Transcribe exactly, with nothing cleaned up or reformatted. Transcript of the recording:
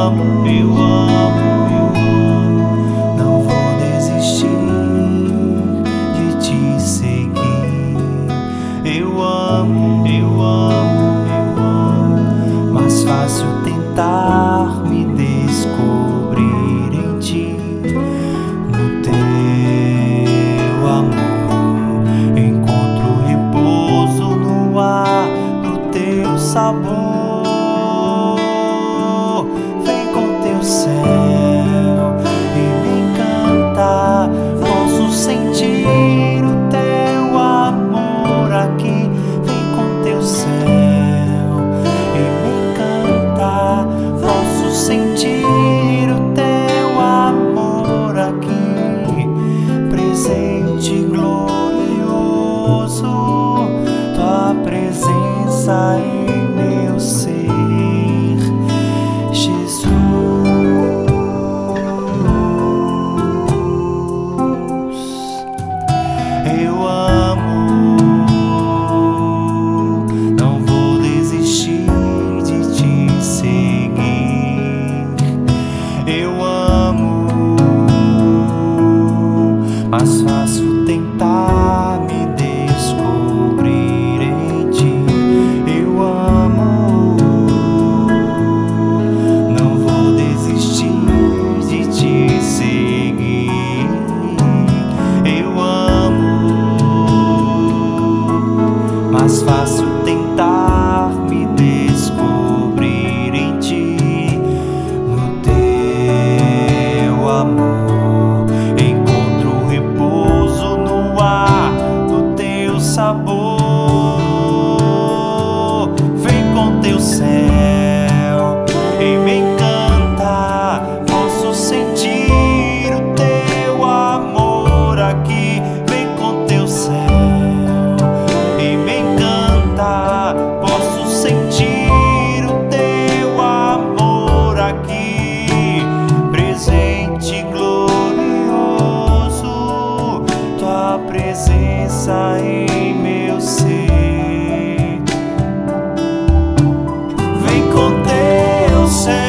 amo, eu amo, eu amo. Não vou desistir de te seguir. Eu amo, eu amo, eu amo. Mais fácil tentar me descobrir em ti. No teu amor encontro repouso no ar, no teu sabor. Vem com teu céu e me encanta. Posso sentir o teu amor aqui. Vem com teu céu e me encanta. Posso sentir o teu amor aqui. Presente glorioso, tua presença em meu ser, Jesus. Eu amo, não vou desistir de te seguir. Eu amo, mais fácil tentar me descobrir em ti. Eu amo, não vou desistir de te seguir. Eu amo, mais fácil tentar me descobrir em ti. No teu amor encontro repouso no ar, no teu sabor. Vem com teu céu e me encanta. Posso sentir o teu amor aqui. Vem com teu céu e me encanta. Posso sentir o teu amor aqui. Presente glorioso, tua presença em meu ser. Vem com teu céu